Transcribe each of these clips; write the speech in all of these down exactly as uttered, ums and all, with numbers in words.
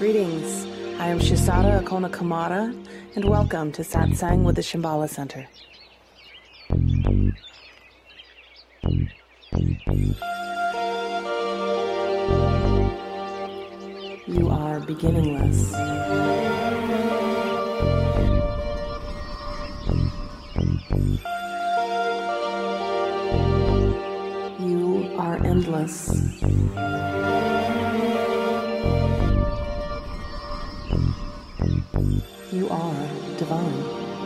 Greetings. I am Shisada Akona Kamara, and welcome to Satsang with the Shambhala Center. You are beginningless. You are endless. You are divine.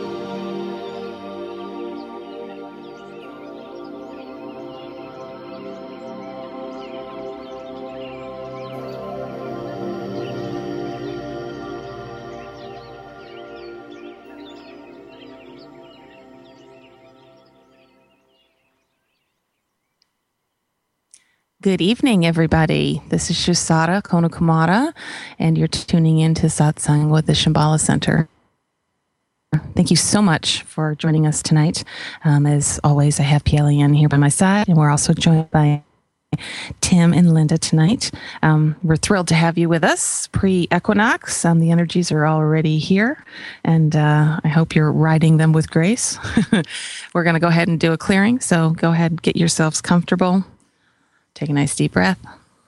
Good evening, everybody. This is Shisada Konokumara, and you're tuning in to Satsang with the Shambhala Center. Thank you so much for joining us tonight. Um, as always, I have P L E N here by my side, and we're also joined by Tim and Linda tonight. Um, we're thrilled to have you with us pre-equinox. Um, the energies are already here, and uh, I hope you're riding them with grace. We're going to go ahead and do a clearing, so go ahead and get yourselves comfortable. Take a nice deep breath.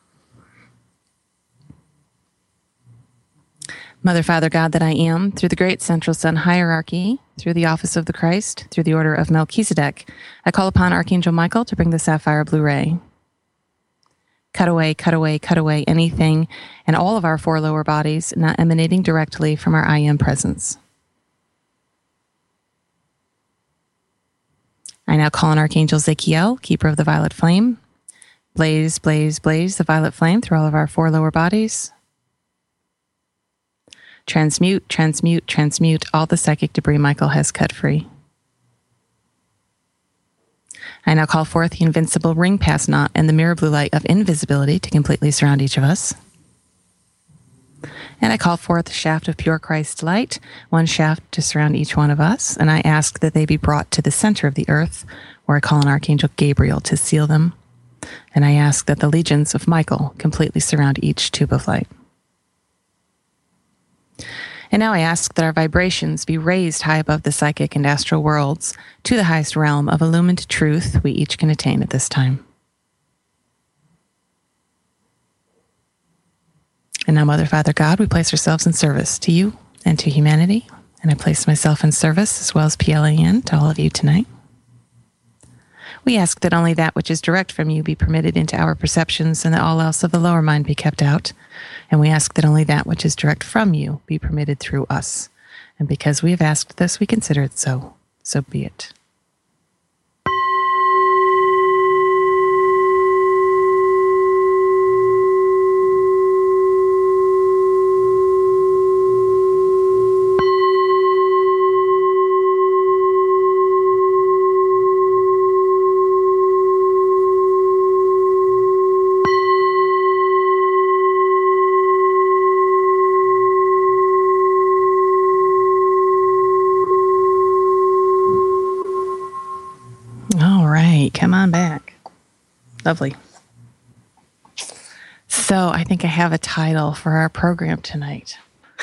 Mother, Father, God that I am, through the great central sun hierarchy, through the office of the Christ, through the order of Melchizedek, I call upon Archangel Michael to bring the sapphire blue ray. Cut away, cut away, cut away anything and all of our four lower bodies not emanating directly from our I Am presence. I now call on Archangel Zachiel, keeper of the violet flame. Blaze, blaze, blaze the violet flame through all of our four lower bodies. Transmute, transmute, transmute all the psychic debris Michael has cut free. I now call forth the invincible ring pass knot and the mirror blue light of invisibility to completely surround each of us. And I call forth the shaft of pure Christ light, one shaft to surround each one of us, and I ask that they be brought to the center of the earth, where I call on Archangel Gabriel to seal them. And I ask that the legions of Michael completely surround each tube of light. And now I ask that our vibrations be raised high above the psychic and astral worlds to the highest realm of illumined truth we each can attain at this time. And now, Mother, Father, God, we place ourselves in service to you and to humanity. And I place myself in service, as well as P L A N, to all of you tonight. We ask that only that which is direct from you be permitted into our perceptions and that all else of the lower mind be kept out. And we ask that only that which is direct from you be permitted through us. And because we have asked this, we consider it so. So be it. Come on back. Lovely. So I think I have a title for our program tonight.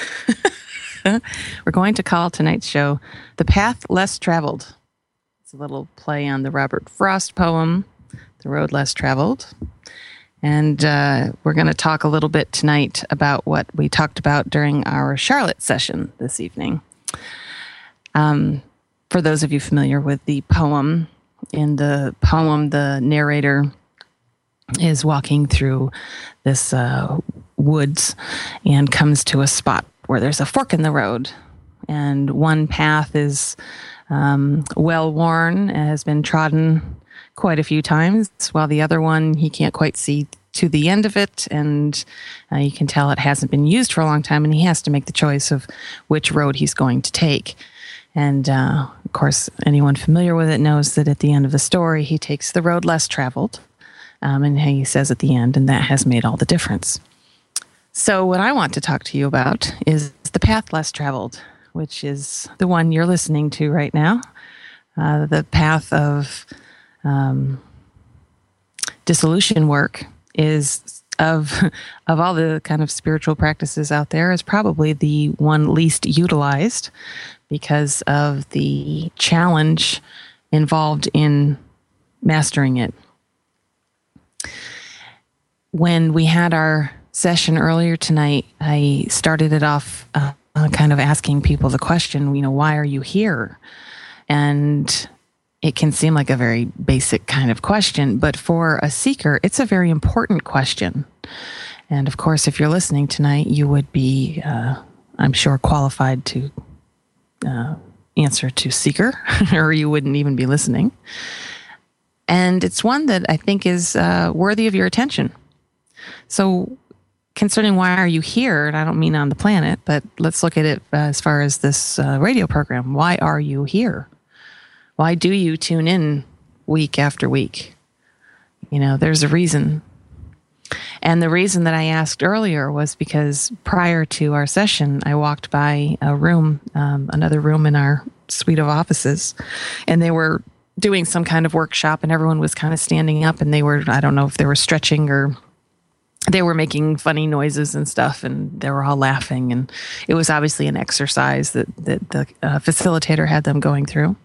We're going to call tonight's show The Path Less Traveled. It's a little play on the Robert Frost poem, The Road Less Traveled. And uh, we're going to talk a little bit tonight about what we talked about during our Charlotte session this evening. Um, for those of you familiar with the poem, in the poem, the narrator is walking through this uh, woods and comes to a spot where there's a fork in the road. And one path is um, well-worn and has been trodden quite a few times, while the other one, he can't quite see to the end of it, and uh, you can tell it hasn't been used for a long time, and he has to make the choice of which road he's going to take. And, uh, of course, anyone familiar with it knows that at the end of the story, he takes the road less traveled. Um, and he says at the end, and that has made all the difference. So what I want to talk to you about is the path less traveled, which is the one you're listening to right now. Uh, the path of um, dissolution work is of of all the kind of spiritual practices out there is probably the one least utilized because of the challenge involved in mastering it. When we had our session earlier tonight, I started it off uh, uh, kind of asking people the question, you know, why are you here? And it can seem like a very basic kind of question, but for a seeker, it's a very important question. And of course, if you're listening tonight, you would be, uh, I'm sure, qualified to uh, answer to seeker, or you wouldn't even be listening. And it's one that I think is uh, worthy of your attention. So concerning why are you here, and I don't mean on the planet, but let's look at it as far as this uh, radio program. Why are you here? Why do you tune in week after week? You know, there's a reason. And the reason that I asked earlier was because prior to our session, I walked by a room, um, another room in our suite of offices, and they were doing some kind of workshop, and everyone was kind of standing up, and they were, I don't know if they were stretching or they were making funny noises and stuff, and they were all laughing, and it was obviously an exercise that, that the uh, facilitator had them going through.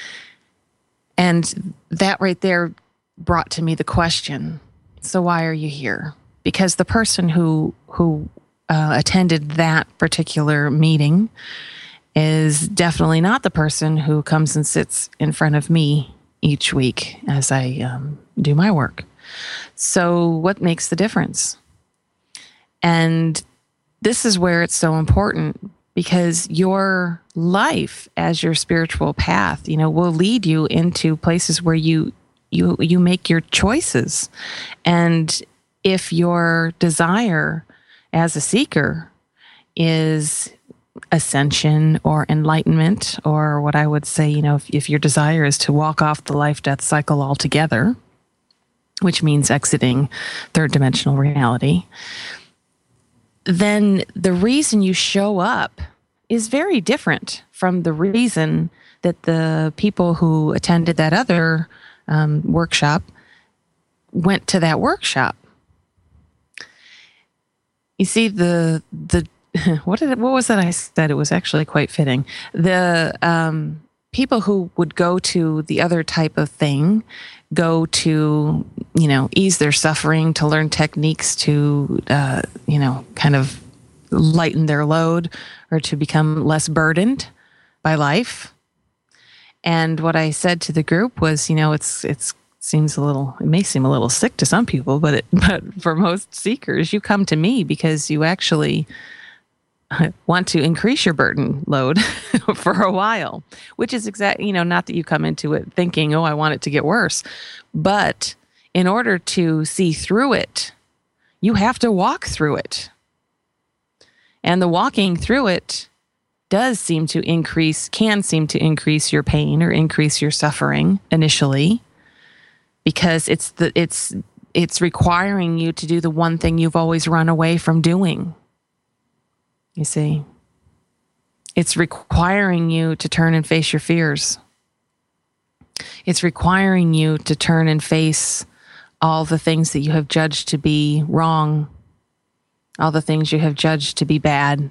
And that right there brought to me the question, so why are you here? Because the person who who uh, attended that particular meeting is definitely not the person who comes and sits in front of me each week as I um, do my work. So what makes the difference? And this is where it's so important, because your life as your spiritual path, you know, will lead you into places where you you you make your choices. And if your desire as a seeker is ascension or enlightenment, or what I would say, you know, if, if your desire is to walk off the life-death cycle altogether, which means exiting third dimensional reality, then the reason you show up is very different from the reason that the people who attended that other um, workshop went to that workshop. You see, the the what did it, what was that I said? It was actually quite fitting. The um, people who would go to the other type of thing go to, you know, ease their suffering, to learn techniques to, uh, you know, kind of lighten their load or to become less burdened by life. And what I said to the group was, you know, it's it's seems a little, it may seem a little sick to some people, but it, but for most seekers, you come to me because you actually want to increase your burden load for a while, which is exactly, you know, not that you come into it thinking, oh, I want it to get worse, but in order to see through it, you have to walk through it. And the walking through it does seem to increase, can seem to increase your pain or increase your suffering initially, because it's the it's it's requiring you to do the one thing you've always run away from doing. You see, it's requiring you to turn and face your fears. It's requiring you to turn and face all the things that you have judged to be wrong, all the things you have judged to be bad.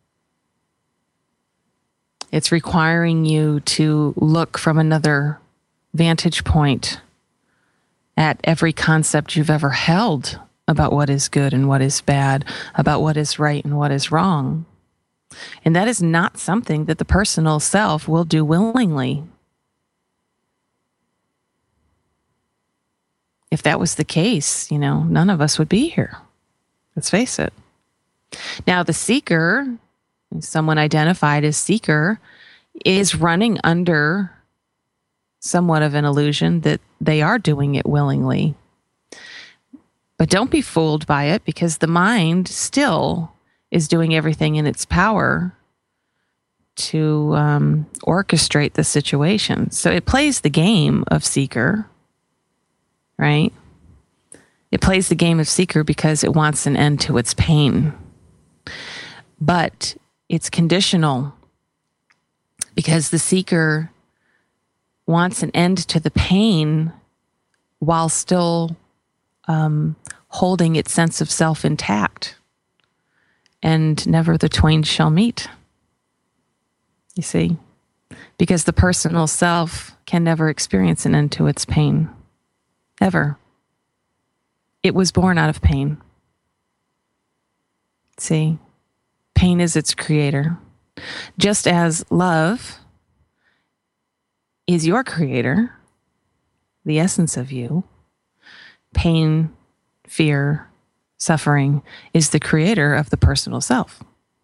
It's requiring you to look from another vantage point at every concept you've ever held about what is good and what is bad, about what is right and what is wrong. And that is not something that the personal self will do willingly. If that was the case, you know, none of us would be here. Let's face it. Now, the seeker, someone identified as seeker, is running under somewhat of an illusion that they are doing it willingly. But don't be fooled by it, because the mind still is doing everything in its power to um, orchestrate the situation. So it plays the game of seeker, right? It plays the game of seeker because it wants an end to its pain. But it's conditional, because the seeker wants an end to the pain while still um, holding its sense of self intact. And never the twain shall meet. You see? Because the personal self can never experience an end to its pain. Ever. It was born out of pain. See? Pain is its creator. Just as love is your creator, the essence of you, pain, fear, suffering is the creator of the personal self.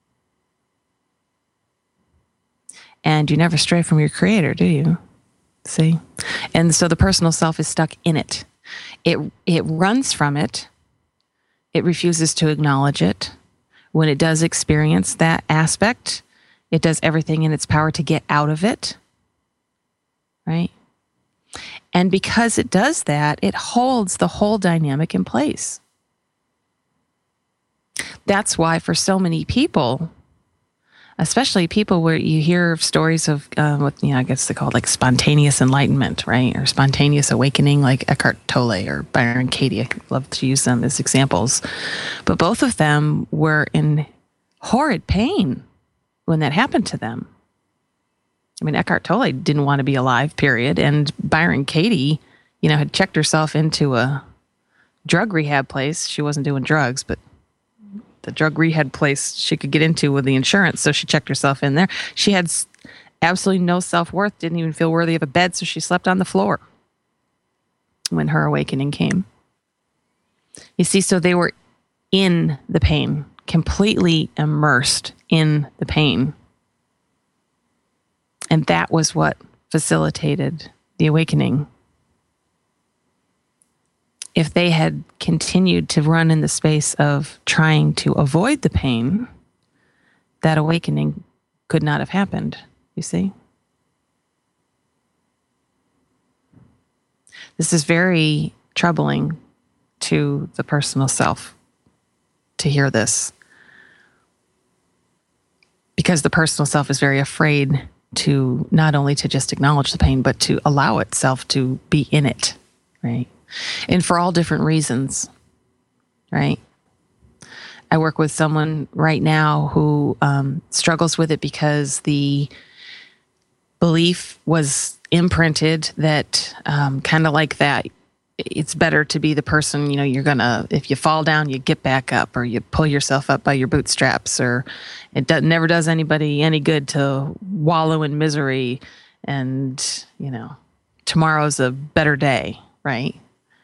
And you never stray from your creator, do you? See? And so the personal self is stuck in it. It it runs from it. It refuses to acknowledge it. When it does experience that aspect, it does everything in its power to get out of it. Right? And because it does that, it holds the whole dynamic in place. That's why for so many people, especially people where you hear stories of uh, what, you know, I guess they call it like spontaneous enlightenment, right? Or spontaneous awakening, like Eckhart Tolle or Byron Katie. I love to use them as examples. But both of them were in horrid pain when that happened to them. I mean, Eckhart Tolle didn't want to be alive, period. And Byron Katie, you know, had checked herself into a drug rehab place. She wasn't doing drugs, but the drug rehab place she could get into with the insurance. So she checked herself in there. She had absolutely no self-worth, didn't even feel worthy of a bed. So she slept on the floor when her awakening came. You see, so they were in the pain, completely immersed in the pain. And that was what facilitated the awakening. If they had continued to run in the space of trying to avoid the pain, that awakening could not have happened, you see? This is very troubling to the personal self to hear this, because the personal self is very afraid to not only to just acknowledge the pain, but to allow itself to be in it, right? And for all different reasons, right? I work with someone right now who um, struggles with it because the belief was imprinted that um, kind of like that, it's better to be the person, you know, you're going to, if you fall down, you get back up, or you pull yourself up by your bootstraps, or it do, never does anybody any good to wallow in misery, and, you know, tomorrow's a better day, right?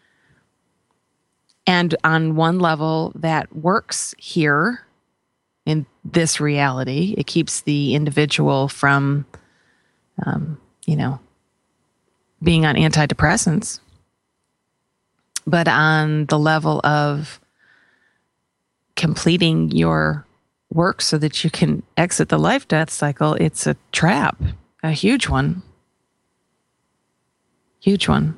And on one level, that works here in this reality. It keeps the individual from, um, you know, being on antidepressants. But on the level of completing your work so that you can exit the life-death cycle, it's a trap, a huge one. Huge one.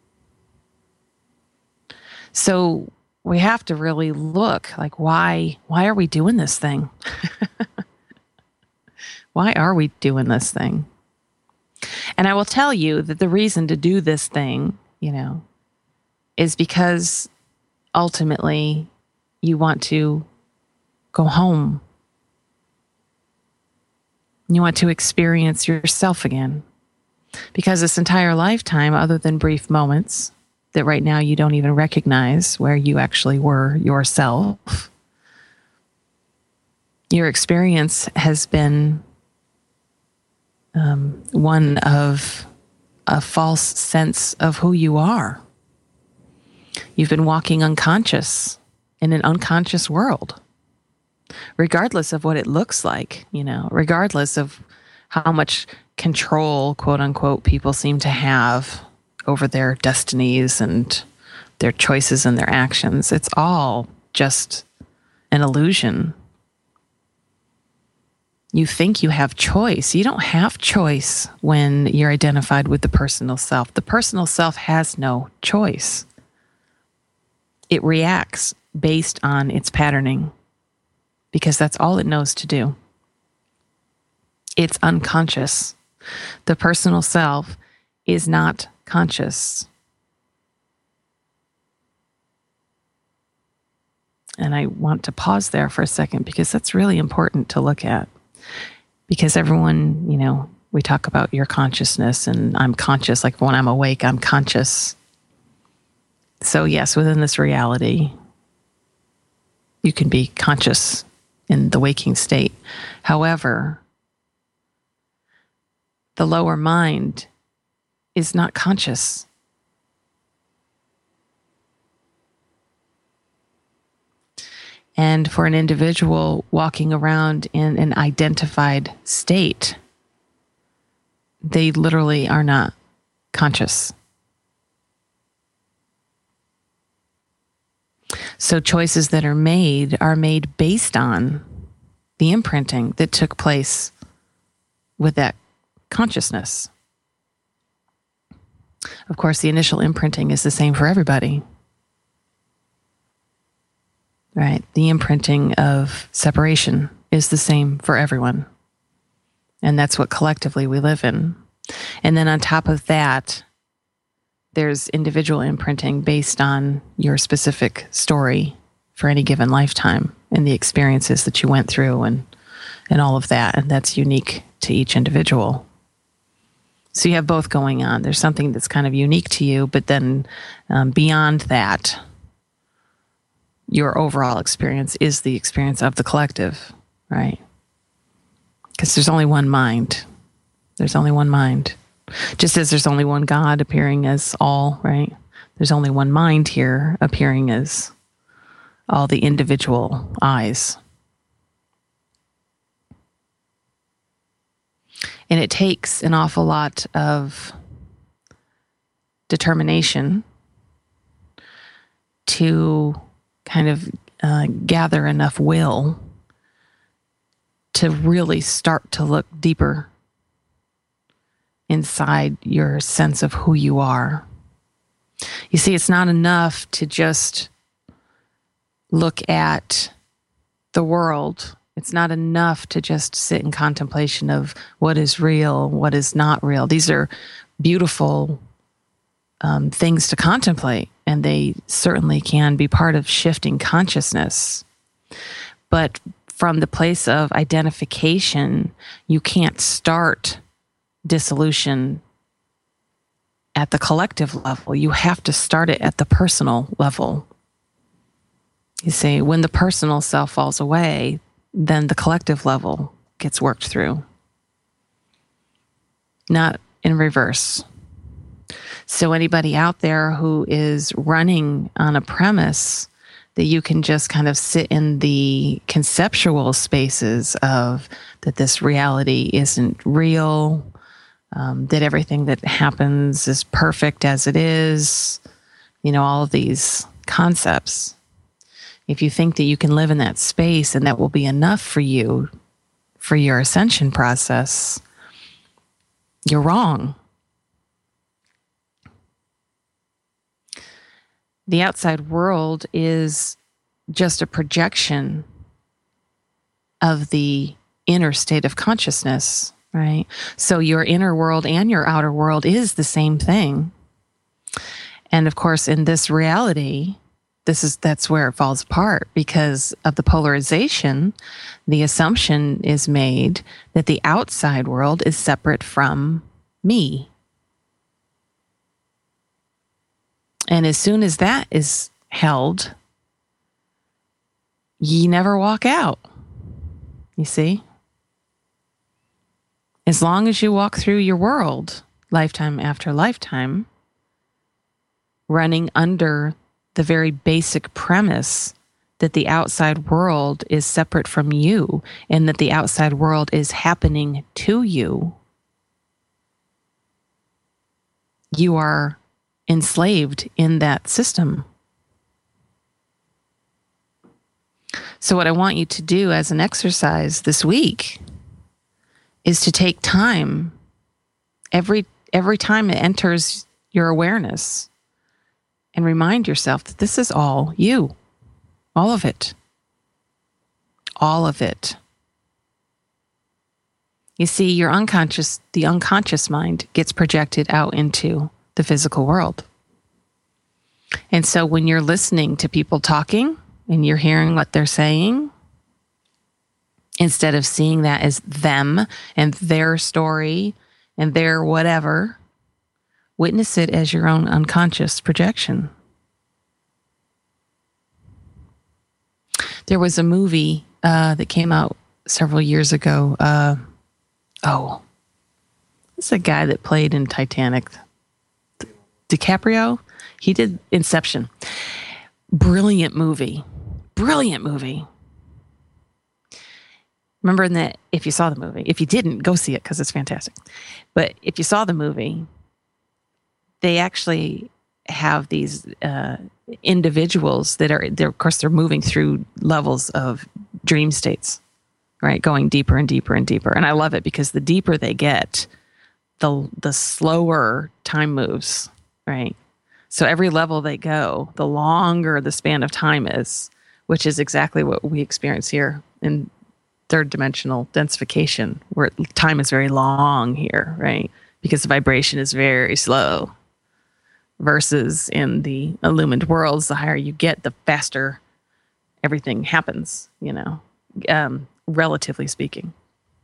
So we have to really look, like, why, why are we doing this thing? Why are we doing this thing? And I will tell you that the reason to do this thing, you know, is because ultimately you want to go home. You want to experience yourself again. Because this entire lifetime, other than brief moments that right now you don't even recognize where you actually were yourself, your experience has been um, one of a false sense of who you are. You've been walking unconscious in an unconscious world, regardless of what it looks like, you know, regardless of how much control, quote unquote, people seem to have over their destinies and their choices and their actions. It's all just an illusion. You think you have choice. You don't have choice when you're identified with the personal self. The personal self has no choice. It reacts based on its patterning because that's all it knows to do. It's unconscious. The personal self is not conscious. And I want to pause there for a second because that's really important to look at. Because everyone, you know, we talk about your consciousness and I'm conscious, like when I'm awake, I'm conscious. So yes, within this reality, you can be conscious in the waking state. However, the lower mind is not conscious. And for an individual walking around in an identified state, they literally are not conscious. So choices that are made are made based on the imprinting that took place with that consciousness. Of course, the initial imprinting is the same for everybody. Right? The imprinting of separation is the same for everyone. And that's what collectively we live in. And then on top of that, there's individual imprinting based on your specific story for any given lifetime and the experiences that you went through and, and all of that. And that's unique to each individual. So you have both going on. There's something that's kind of unique to you, but then um, beyond that, your overall experience is the experience of the collective, right? Because there's only one mind. There's only one mind. Just as there's only one God appearing as all, right? There's only one mind here appearing as all the individual eyes. And it takes an awful lot of determination to kind of uh, gather enough will to really start to look deeper inside your sense of who you are. You see, it's not enough to just look at the world. It's not enough to just sit in contemplation of what is real, what is not real. These are beautiful um, things to contemplate, and they certainly can be part of shifting consciousness. But from the place of identification, you can't start dissolution at the collective level. You have to start it at the personal level. You see, when the personal self falls away, then the collective level gets worked through. Not in reverse. So anybody out there who is running on a premise that you can just kind of sit in the conceptual spaces of that this reality isn't real, um, that everything that happens is perfect as it is, you know, all of these concepts. If you think that you can live in that space and that will be enough for you, for your ascension process, you're wrong. The outside world is just a projection of the inner state of consciousness, right? So your inner world and your outer world is the same thing. And of course, in this reality, this is that's where it falls apart because of the polarization. The assumption is made that the outside world is separate from me. And as soon as that is held, ye never walk out. You see? As long as you walk through your world, lifetime after lifetime, running under the very basic premise that the outside world is separate from you and that the outside world is happening to you, you are enslaved in that system. So what I want you to do as an exercise this week is to take time every every time it enters your awareness and remind yourself that this is all you. All of it. All of it. You see, your unconscious, the unconscious mind gets projected out into the physical world. And so when you're listening to people talking and you're hearing what they're saying, instead of seeing that as them and their story and their whatever, witness it as your own unconscious projection. There was a movie uh, that came out several years ago. Uh, oh, it's a guy that played in Titanic. DiCaprio. He did Inception. Brilliant movie. Brilliant movie. Remember in that, if you saw the movie, if you didn't, go see it because it's fantastic. But if you saw the movie, they actually have these uh, individuals that are, they're, of course, they're moving through levels of dream states, right? Going deeper and deeper and deeper. And I love it because the deeper they get, the the slower time moves, right? So every level they go, the longer the span of time is, which is exactly what we experience here in third dimensional densification, where time is very long here, right? Because the vibration is very slow. Versus in the illumined worlds, the higher you get, the faster everything happens, you know, um, relatively speaking.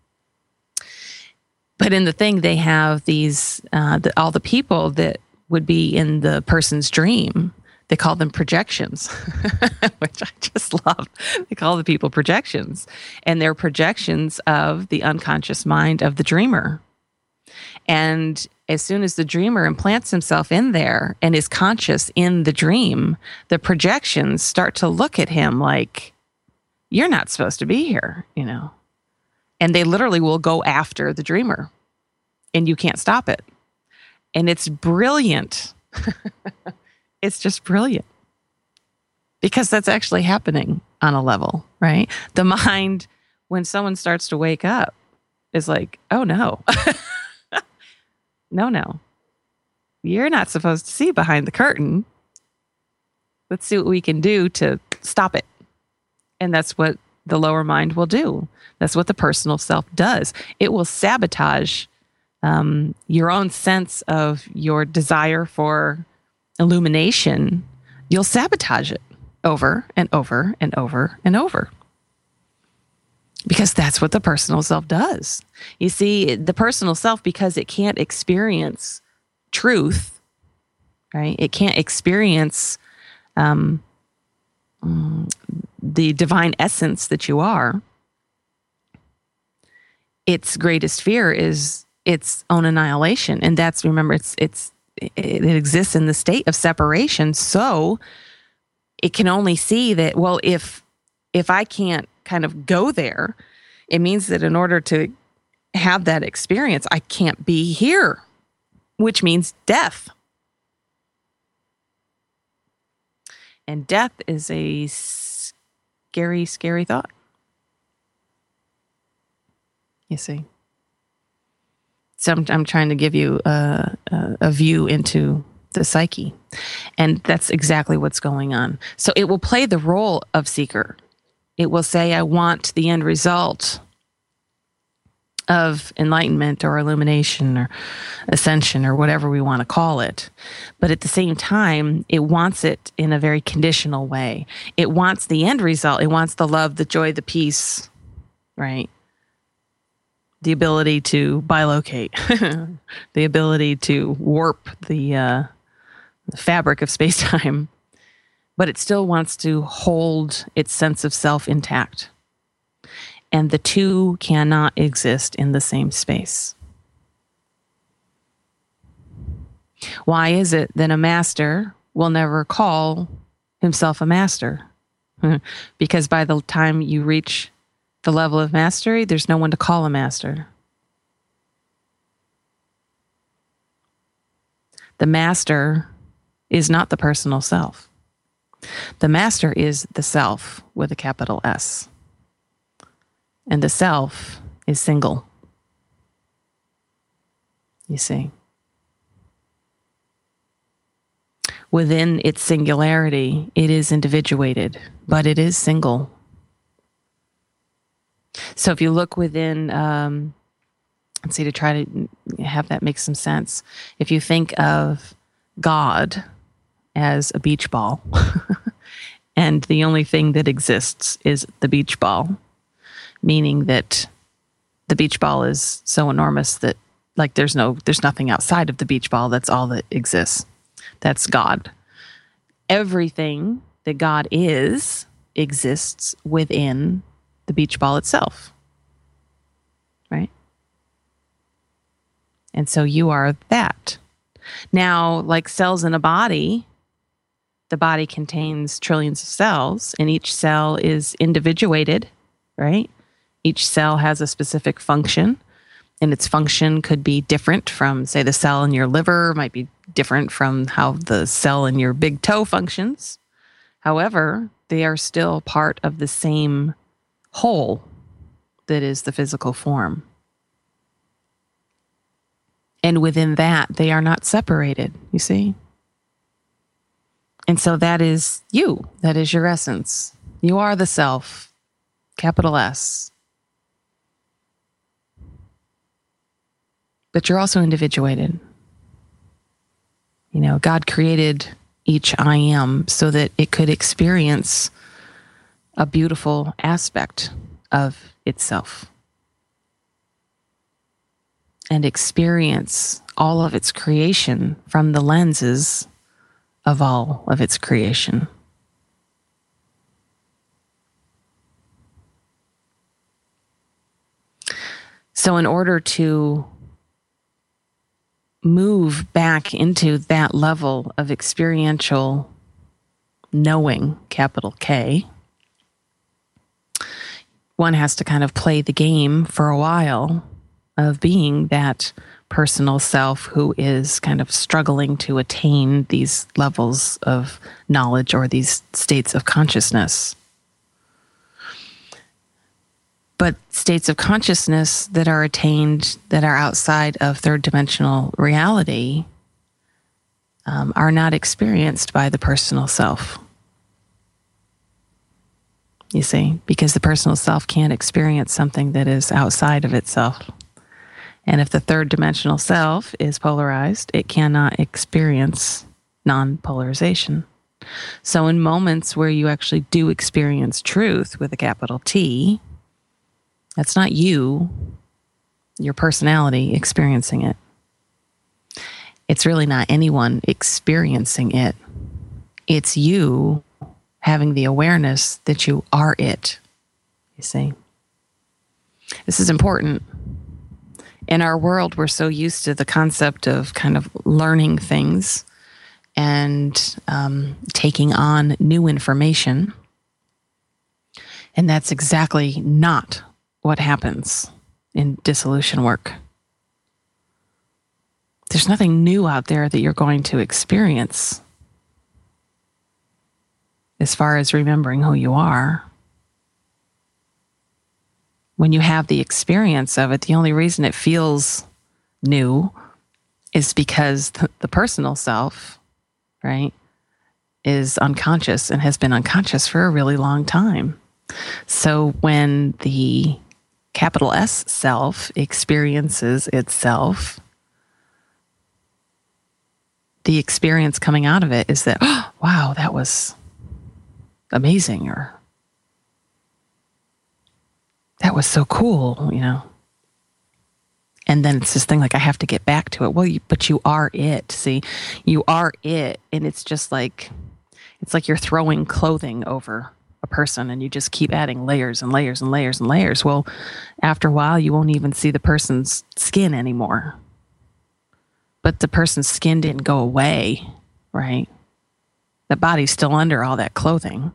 But in the thing, they have these, uh, the, all the people that would be in the person's dream, they call them projections, which I just love. They call the people projections. And they're projections of the unconscious mind of the dreamer. And as soon as the dreamer implants himself in there and is conscious in the dream, the projections start to look at him like, you're not supposed to be here, you know. And they literally will go after the dreamer, and you can't stop it. And it's brilliant. It's just brilliant. Because that's actually happening on a level, right? The mind, when someone starts to wake up, is like, oh no. No, no. You're not supposed to see behind the curtain. Let's see what we can do to stop it. And that's what the lower mind will do. That's what the personal self does. It will sabotage um, your own sense of your desire for illumination. You'll sabotage it over and over and over and over. Because that's what the personal self does. You see, the personal self, because it can't experience truth, right? It can't experience um, the divine essence that you are. Its greatest fear is its own annihilation. And that's, remember, it's it's it exists in the state of separation. So it can only see that, well, if if I can't kind of go there, it means that in order to have that experience, I can't be here, which means death. And death is a scary, scary thought. You see. So I'm, I'm trying to give you a, a, a view into the psyche. And that's exactly what's going on. So it will play the role of seeker. It will say, I want the end result of enlightenment or illumination or ascension or whatever we want to call it. But at the same time, it wants it in a very conditional way. It wants the end result. It wants the love, the joy, the peace, right? The ability to bilocate, the ability to warp the, uh, the fabric of space-time. But it still wants to hold its sense of self intact. And the two cannot exist in the same space. Why is it that a master will never call himself a master? Because by the time you reach the level of mastery, there's no one to call a master. The master is not the personal self. The master is the self with a capital S. And the self is single. You see. Within its singularity, it is individuated, but it is single. So if you look within, um, let's see, to try to have that make some sense. If you think of God as a beach ball, And the only thing that exists is the beach ball, meaning that the beach ball is so enormous that like there's no, there's nothing outside of the beach ball. That's all that exists. That's God. Everything that God is exists within the beach ball itself. Right? And so you are that. Now, like cells in a body, the body contains trillions of cells, and each cell is individuated, right? Each cell has a specific function, and its function could be different from, say, the cell in your liver, might be different from how the cell in your big toe functions. However, they are still part of the same whole that is the physical form. And within that, they are not separated, you see? And so that is you. That is your essence. You are the self, capital S. But you're also individuated. You know, God created each I am so that it could experience a beautiful aspect of itself and experience all of its creation from the lenses of all of its creation. So in order to move back into that level of experiential knowing, capital K, one has to kind of play the game for a while of being that personal self who is kind of struggling to attain these levels of knowledge or these states of consciousness. But states of consciousness that are attained, that are outside of third dimensional reality, um, are not experienced by the personal self. You see, because the personal self can't experience something that is outside of itself. And if the third dimensional self is polarized, it cannot experience non-polarization. So in moments where you actually do experience truth with a capital T, that's not you, your personality, experiencing it. It's really not anyone experiencing it. It's you having the awareness that you are it, you see. This is important. In our world, we're so used to the concept of kind of learning things and um, taking on new information. And that's exactly not what happens in dissolution work. There's nothing new out there that you're going to experience as far as remembering who you are. When you have the experience of it, the only reason it feels new is because the, the personal self, right, is unconscious and has been unconscious for a really long time. So when the capital S self experiences itself, the experience coming out of it is that, oh, wow, that was amazing, or that was so cool, you know. And then it's this thing like, I have to get back to it. Well, you, but you are it. See, you are it. And it's just like, it's like you're throwing clothing over a person and you just keep adding layers and layers and layers and layers. Well, after a while, you won't even see the person's skin anymore. But the person's skin didn't go away, right? The body's still under all that clothing.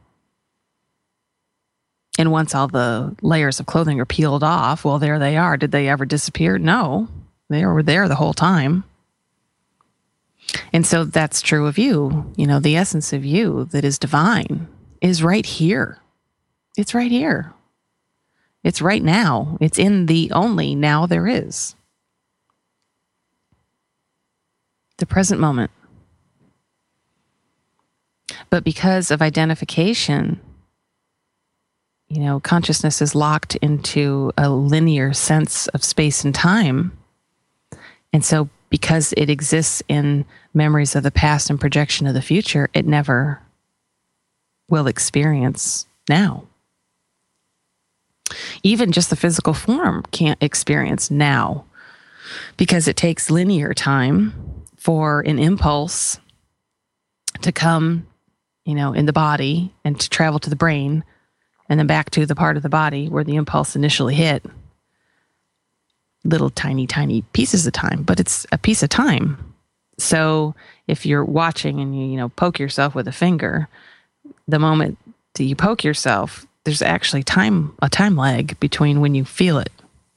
And once all the layers of clothing are peeled off, well, there they are. Did they ever disappear? No, they were there the whole time. And so that's true of you. You know, the essence of you that is divine is right here. It's right here. It's right now. It's in the only now there is. The present moment. But because of identification, you know, consciousness is locked into a linear sense of space and time. And so because it exists in memories of the past and projection of the future, it never will experience now. Even just the physical form can't experience now, because it takes linear time for an impulse to come, you know, in the body and to travel to the brain and then back to the part of the body where the impulse initially hit. Little tiny, tiny pieces of time, but it's a piece of time. So if you're watching and you, you know, poke yourself with a finger, the moment that you poke yourself, there's actually time, a time lag between when you feel it.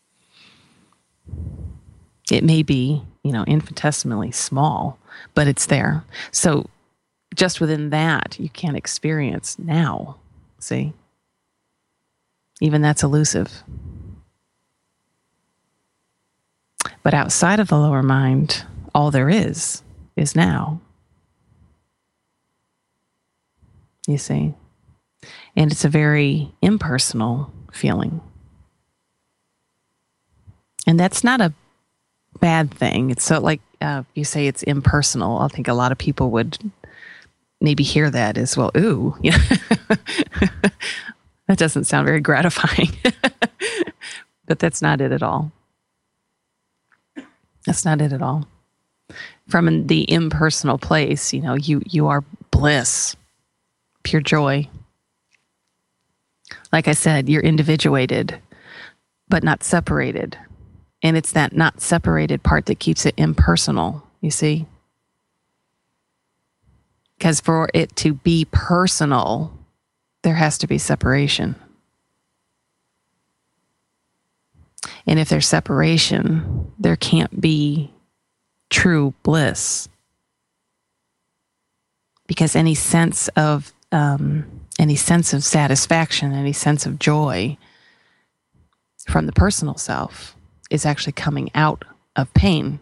It may be, you know, infinitesimally small, but it's there. So just within that, you can't experience now. See? Even that's elusive. But outside of the lower mind, all there is, is now. You see? And it's a very impersonal feeling. And that's not a bad thing. It's so like uh, you say it's impersonal. I think a lot of people would maybe hear that as well. Ooh, yeah. That doesn't sound very gratifying. But that's not it at all. That's not it at all. From the impersonal place, you know, you you are bliss, pure joy. Like I said, you're individuated, but not separated. And it's that not separated part that keeps it impersonal, you see? Because for it to be personal, there has to be separation. And if there's separation, there can't be true bliss. Because any sense of um, any sense of satisfaction, any sense of joy from the personal self is actually coming out of pain.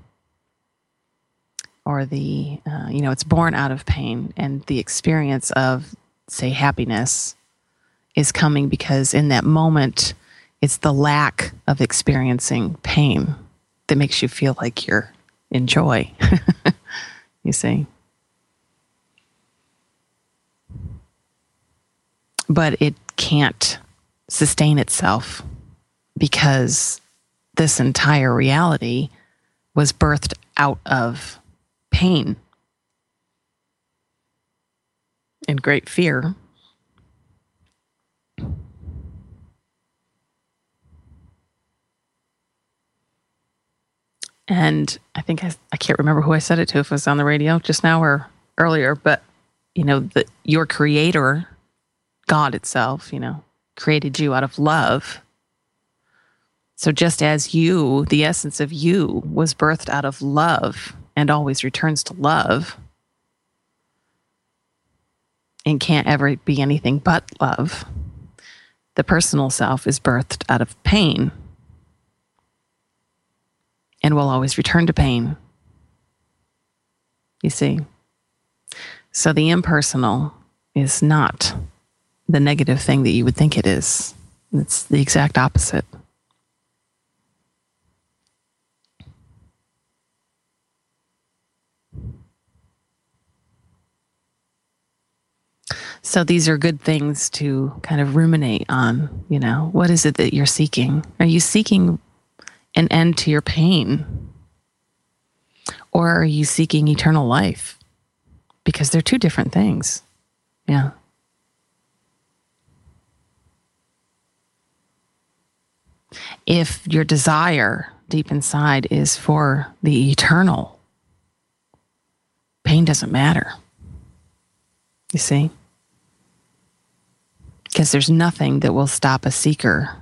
Or the, uh, you know, it's born out of pain, and the experience of, say, happiness is coming because in that moment, it's the lack of experiencing pain that makes you feel like you're in joy. You see? But it can't sustain itself because this entire reality was birthed out of pain and great fear. And I think I, I can't remember who I said it to, if it was on the radio just now or earlier, but, you know, the, your creator, God itself, you know, created you out of love. So just as you, the essence of you, was birthed out of love and always returns to love and can't ever be anything but love, the personal self is birthed out of pain and will always return to pain. You see? So the impersonal is not the negative thing that you would think it is. It's the exact opposite. So these are good things to kind of ruminate on, you know. What is it that you're seeking? Are you seeking an end to your pain? Or are you seeking eternal life? Because they're two different things. Yeah. If your desire deep inside is for the eternal, pain doesn't matter. You see? Because there's nothing that will stop a seeker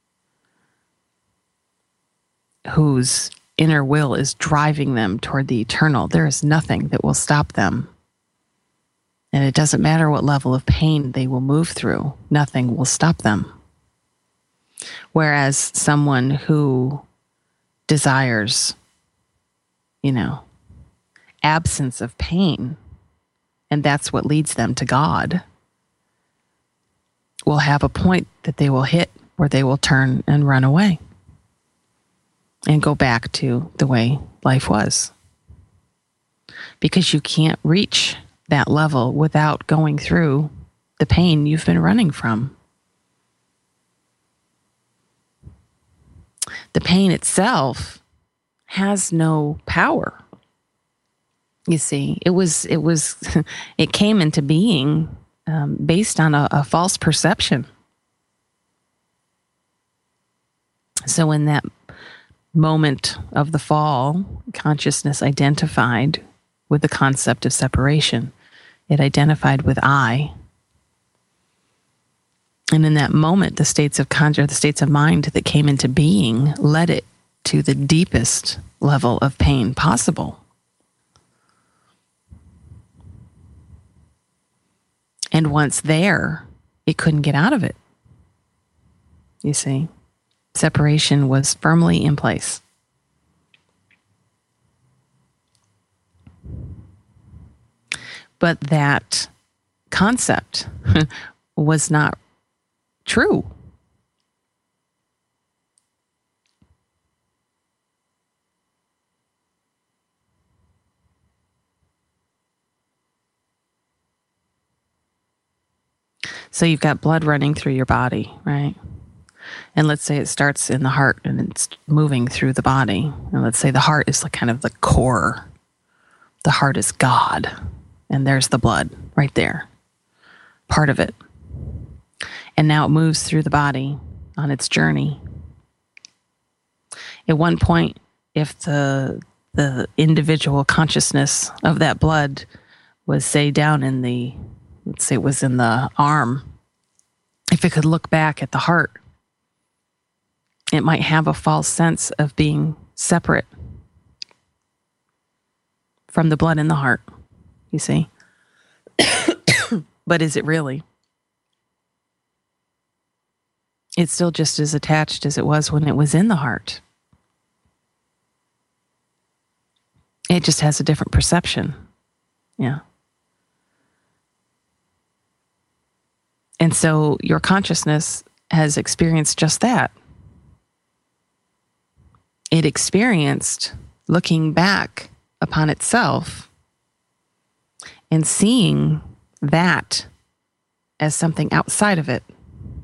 whose inner will is driving them toward the eternal. There is nothing that will stop them. And it doesn't matter what level of pain they will move through. Nothing will stop them. Whereas someone who desires, you know, absence of pain, and that's what leads them to God, will have a point that they will hit where they will turn and run away and go back to the way life was. Because you can't reach that level without going through the pain you've been running from. The pain itself has no power. You see, it was, it was, it came into being um, based on a, a false perception. So in that moment of the fall, consciousness identified with the concept of separation. It identified with I. And in that moment, the states of conscious, the states of mind that came into being led it to the deepest level of pain possible. And once there, it couldn't get out of it. You see, separation was firmly in place. But that concept was not true. So you've got blood running through your body, right? And let's say it starts in the heart and it's moving through the body. And let's say the heart is like kind of the core. The heart is God. And there's the blood right there, part of it. And now it moves through the body on its journey. At one point, if the the individual consciousness of that blood was, say, down in the, let's say it was in the arm, if it could look back at the heart, it might have a false sense of being separate from the blood in the heart, you see? But is it really? It's still just as attached as it was when it was in the heart. It just has a different perception. Yeah. And so your consciousness has experienced just that. It experienced looking back upon itself and seeing that as something outside of it.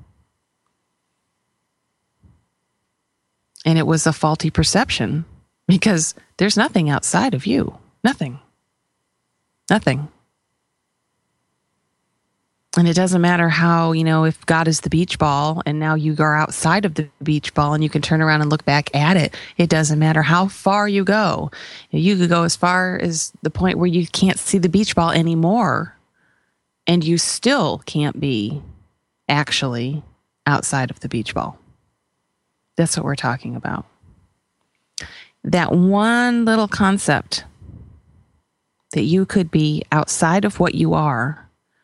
And it was a faulty perception because there's nothing outside of you. Nothing. Nothing. And it doesn't matter how, you know, if God is the beach ball and now you are outside of the beach ball and you can turn around and look back at it. It doesn't matter how far you go. You could go as far as the point where you can't see the beach ball anymore. And you still can't be actually outside of the beach ball. That's what we're talking about. That one little concept that you could be outside of what you are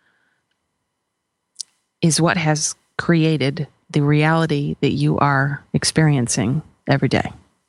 is what has created the reality that you are experiencing every day.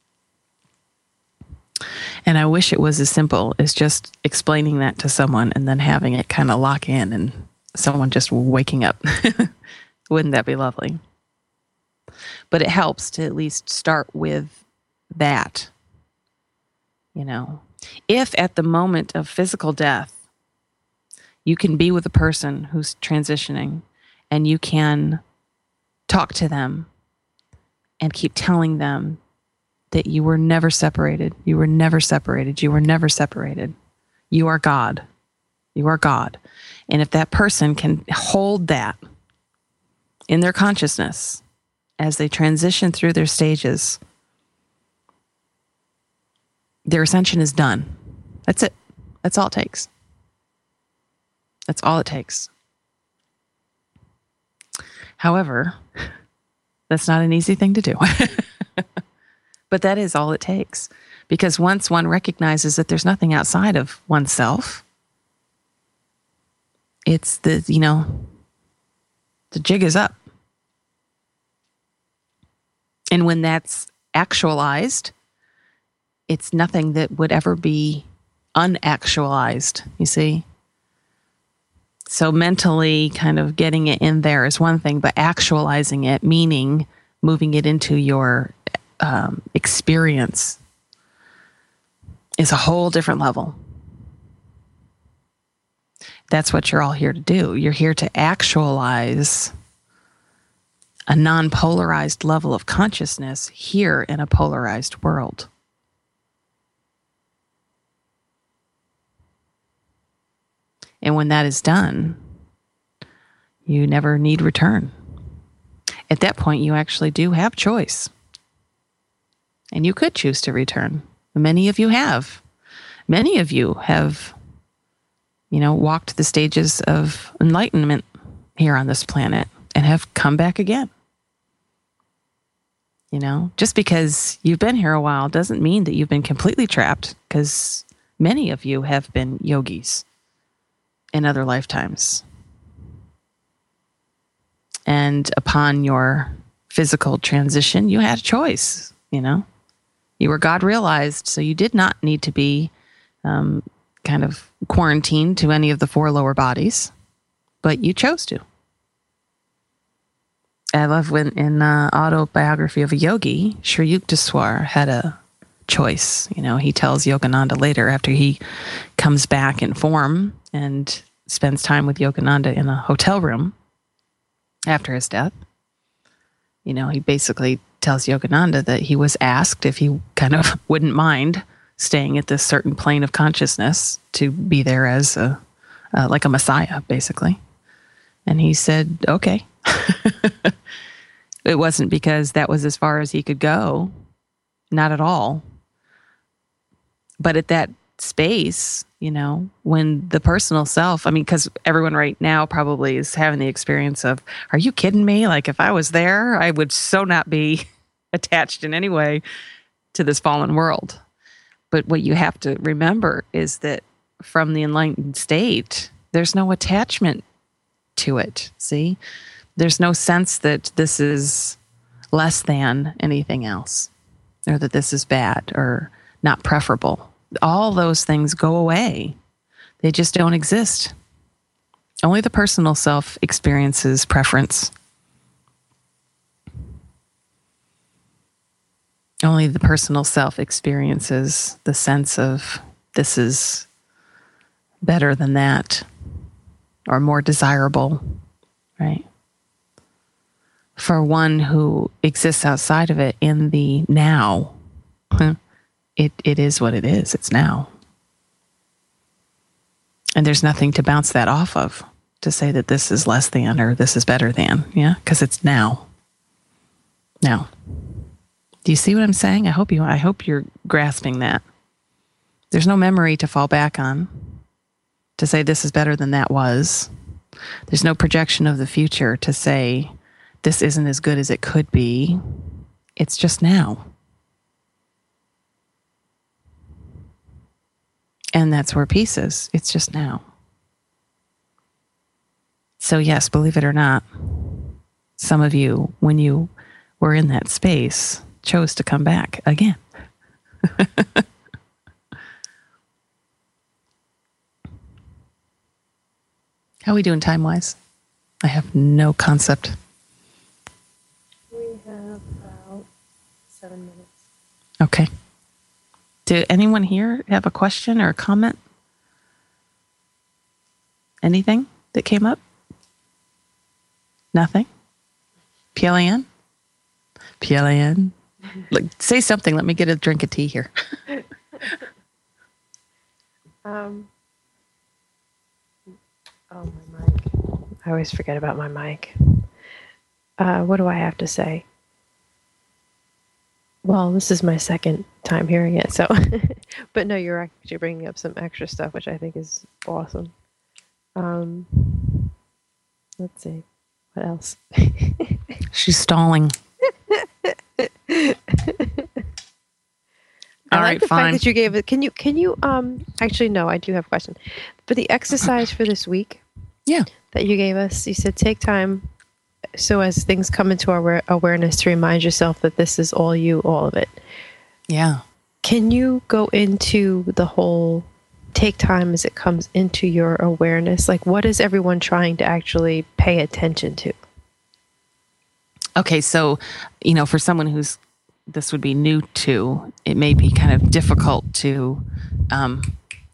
And I wish it was as simple as just explaining that to someone and then having it kind of lock in and someone just waking up. Wouldn't that be lovely? But it helps to at least start with that. You know, if at the moment of physical death, you can be with a person who's transitioning and you can talk to them and keep telling them that you were never separated. You were never separated. You were never separated. You are God. You are God. And if that person can hold that in their consciousness as they transition through their stages, their ascension is done. That's it. That's all it takes. That's all it takes. However, that's not an easy thing to do. But that is all it takes. Because once one recognizes that there's nothing outside of oneself, it's the, you know, the jig is up. And when that's actualized, it's nothing that would ever be unactualized, you see? So mentally kind of getting it in there is one thing, but actualizing it, meaning moving it into your um, experience, is a whole different level. That's what you're all here to do. You're here to actualize a non-polarized level of consciousness here in a polarized world. And when that is done, you never need return. At that point, you actually do have choice. And you could choose to return. Many of you have. Many of you have, you know, walked the stages of enlightenment here on this planet and have come back again. You know, just because you've been here a while doesn't mean that you've been completely trapped, because many of you have been yogis in other lifetimes. And upon your physical transition, you had a choice, you know. You were God realized, so you did not need to be um, kind of quarantined to any of the four lower bodies, but you chose to. I love when in uh, Autobiography of a Yogi, Sri Yukteswar had a choice. You know, he tells Yogananda later, after he comes back in form and spends time with Yogananda in a hotel room after his death. You know, he basically tells Yogananda that he was asked if he kind of wouldn't mind staying at this certain plane of consciousness to be there as a, uh, like a messiah, basically. And he said, okay. It wasn't because that was as far as he could go. Not at all. But at that space, you know, when the personal self, I mean, because everyone right now probably is having the experience of, are you kidding me? Like, if I was there, I would so not be attached in any way to this fallen world. But what you have to remember is that from the enlightened state, there's no attachment to it. See? There's no sense that this is less than anything else, or that this is bad or not preferable. All those things go away. They just don't exist. Only the personal self experiences preference. Only the personal self experiences the sense of this is better than that, or more desirable, right? For one who exists outside of it in the now, it, it is what it is. It's now. And there's nothing to bounce that off of, to say that this is less than or this is better than, yeah? Because it's now. Now. Do you see what I'm saying? I hope you, I hope you're grasping that. There's no memory to fall back on, to say this is better than that was. There's no projection of the future to say this isn't as good as it could be. It's just now. And that's where peace is. It's just now. So yes, believe it or not, some of you, when you were in that space, chose to come back again. How are we doing time-wise? I have no concept. We have about seven minutes. Okay. Did anyone here have a question or a comment? Anything that came up? Nothing? P L A N? P L A N? Like, say something. Let me get a drink of tea here. um. Oh, my mic. I always forget about my mic. Uh, what do I have to say? Well, this is my second time hearing it, so. But no, you're actually bringing up some extra stuff, which I think is awesome. Um, let's see. What else? She's stalling. I All like right, the fine. fact that you gave it. Can you? Can you? Um. Actually, no. I do have a question. For the exercise for this week. Yeah. That you gave us, you said take time, so as things come into our aware- awareness, to remind yourself that this is all you, all of it. Yeah. Can you go into the whole take time as it comes into your awareness? Like, what is everyone trying to actually pay attention to? Okay, so, you know, for someone who's, this would be new to, it may be kind of difficult to um,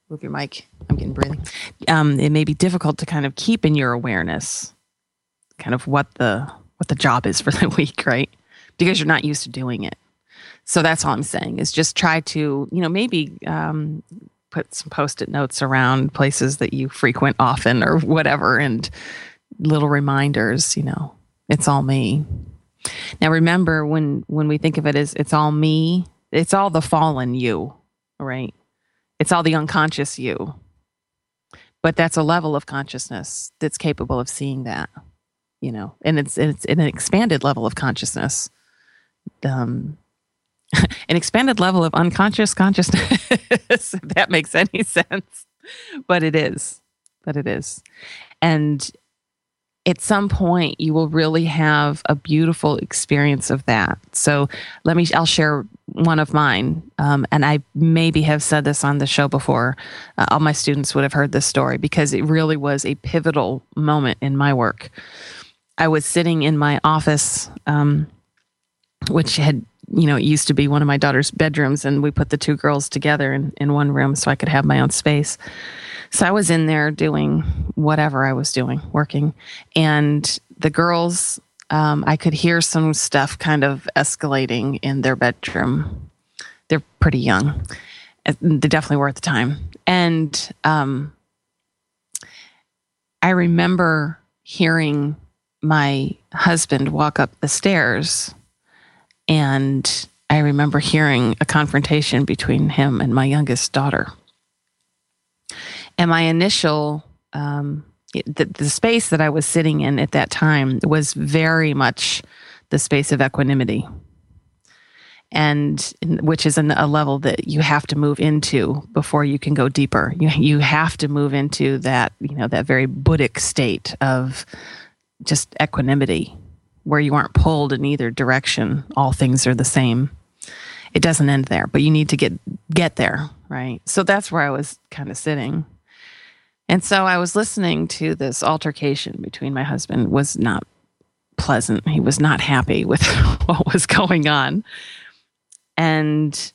move your mic. I'm getting breathing. Um, it may be difficult to kind of keep in your awareness kind of what the what the job is for the week, right? Because you're not used to doing it. So that's all I'm saying is just try to, you know, maybe um, put some Post-it notes around places that you frequent often or whatever, and little reminders, you know, it's all me. Now, remember, when, when we think of it as it's all me, it's all the fallen you, right? It's all the unconscious you. But that's a level of consciousness that's capable of seeing that, you know, and it's it's an expanded level of consciousness. Um, an expanded level of unconscious consciousness, if that makes any sense. But it is. But it is. And at some point, you will really have a beautiful experience of that. So let me, I'll share one of mine. Um, and I maybe have said this on the show before. Uh, all my students would have heard this story because it really was a pivotal moment in my work. I was sitting in my office, um, which had, you know, it used to be one of my daughter's bedrooms, and we put the two girls together in, in one room so I could have my own space. So I was in there doing whatever I was doing, working, and the girls, um, I could hear some stuff kind of escalating in their bedroom. They're pretty young. They definitely were at the time. And um, I remember hearing my husband walk up the stairs, and I remember hearing a confrontation between him and my youngest daughter. And my initial, um, the, the space that I was sitting in at that time was very much the space of equanimity, and which is an, a level that you have to move into before you can go deeper. You you have to move into that, you know, that very Buddhic state of just equanimity, where you aren't pulled in either direction. All things are the same. It doesn't end there, but you need to get get there, right? So that's where I was kind of sitting. And so I was listening to this altercation between my husband. It was not pleasant. He was not happy with what was going on. And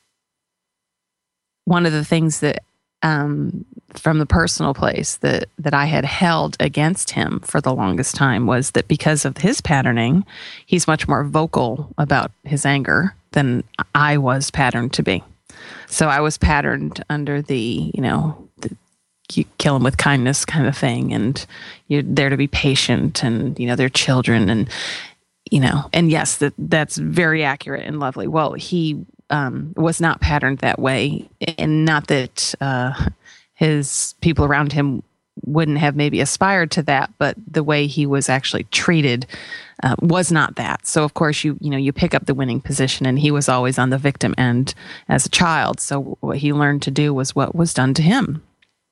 one of the things that, um, from the personal place that, that I had held against him for the longest time was that because of his patterning, he's much more vocal about his anger than I was patterned to be. So I was patterned under the, you know, the, you kill them with kindness kind of thing, and you're there to be patient, and, you know, they're children, and, you know, and yes, that that's very accurate and lovely. Well, he um, was not patterned that way, and not that uh, his people around him wouldn't have maybe aspired to that, but the way he was actually treated uh, was not that. So of course you you know you pick up the winning position, and he was always on the victim end as a child. So what he learned to do was what was done to him.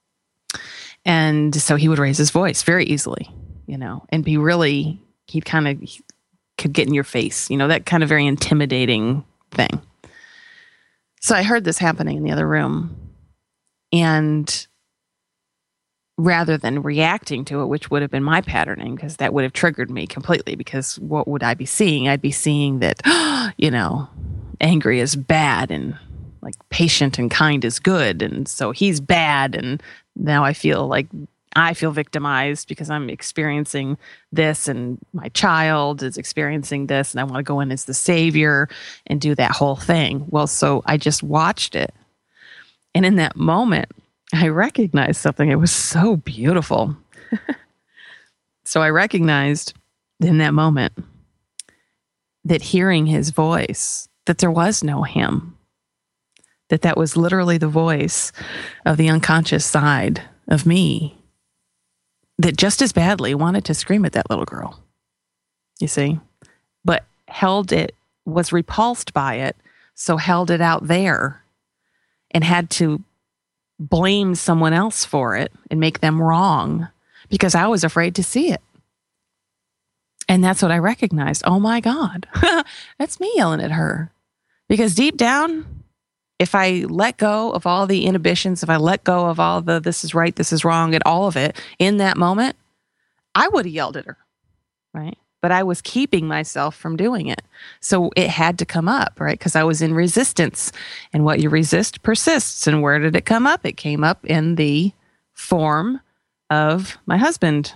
And so he would raise his voice very easily, you know, and be really, he kind of could get in your face, you know, that kind of very intimidating thing. So I heard this happening in the other room, and rather than reacting to it, which would have been my patterning, because that would have triggered me completely, because what would I be seeing? I'd be seeing that, you know, angry is bad, and like patient and kind is good. And so he's bad. And now I feel like I feel victimized because I'm experiencing this, and my child is experiencing this, and I want to go in as the savior and do that whole thing. Well, so I just watched it. And in that moment, I recognized something. It was so beautiful. So I recognized in that moment that hearing his voice, that there was no him, that that was literally the voice of the unconscious side of me that just as badly wanted to scream at that little girl, you see, but held it, was repulsed by it, so held it out there and had to blame someone else for it and make them wrong because I was afraid to see it. And that's what I recognized. Oh my God, that's me yelling at her. Because deep down, if I let go of all the inhibitions, if I let go of all the this is right, this is wrong, and all of it in that moment, I would have yelled at her, right? but I was keeping myself from doing it. So it had to come up, right? Because I was in resistance. And what you resist persists. And where did it come up? It came up in the form of my husband.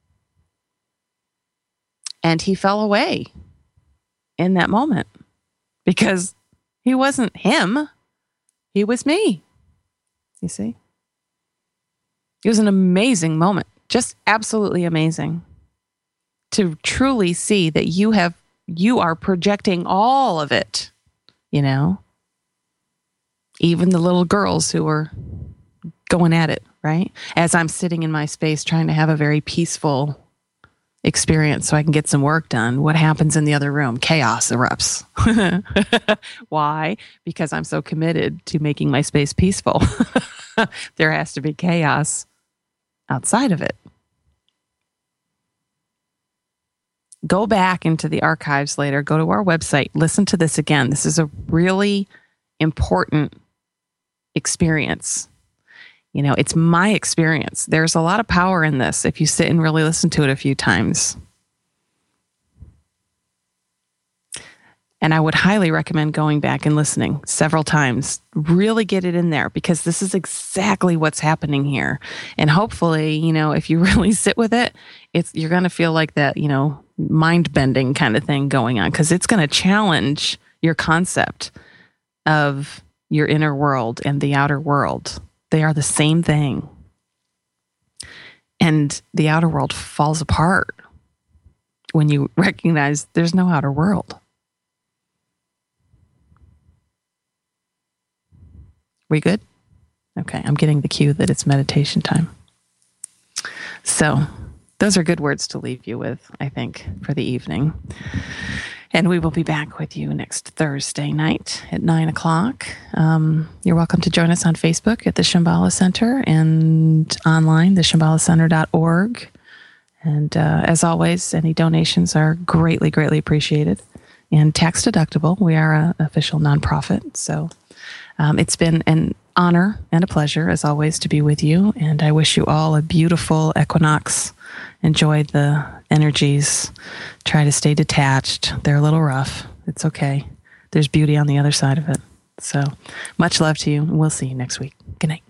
And he fell away in that moment because he wasn't him. He was me. You see? It was an amazing moment. Just absolutely amazing. To truly see that you have, you are projecting all of it, you know, even the little girls who were going at it, right? As I'm sitting in my space trying to have a very peaceful experience so I can get some work done. What happens in the other room? Chaos erupts. Why? Because I'm so committed to making my space peaceful. There has to be chaos outside of it. Go back into the archives later. Go to our website. Listen to this again. This is a really important experience. You know, it's my experience. There's a lot of power in this if you sit and really listen to it a few times. And I would highly recommend going back and listening several times. Really get it in there because this is exactly what's happening here. And hopefully, you know, if you really sit with it, it's you're going to feel like that, you know, mind-bending kind of thing going on because it's going to challenge your concept of your inner world and the outer world. They are the same thing. And the outer world falls apart when you recognize there's no outer world. We good? Okay, I'm getting the cue that it's meditation time. So, those are good words to leave you with, I think, for the evening. And we will be back with you next Thursday night at nine o'clock. Um, you're welcome to join us on Facebook at the Shambhala Center and online, the shambhala center dot org. And uh, as always, any donations are greatly, greatly appreciated and tax deductible. We are an official nonprofit, so um, it's been an honor and a pleasure, as always, to be with you. And I wish you all a beautiful equinox. Enjoy the energies. Try to stay detached. They're a little rough. It's okay. There's beauty on the other side of it. So much love to you, and we'll see you next week. Good night.